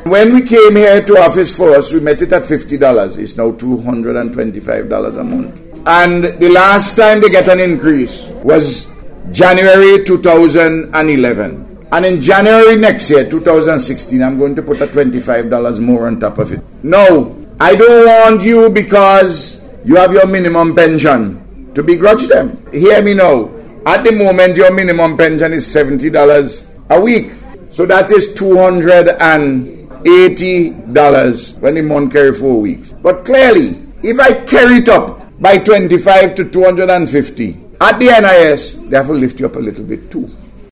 When we came here to office first, we met it at $50. It's now $225 a month. And the last time they get an increase was January 2011. And in January next year, 2016, I'm going to put a $25 more on top of it. No, I don't want you, because you have your minimum pension, to begrudge them. Hear me now. At the moment, your minimum pension is $70 a week. So that is $280 when the month carry 4 weeks. But clearly, if I carry it up by 25 to 250, at the NIS, they have to lift you up a little bit too.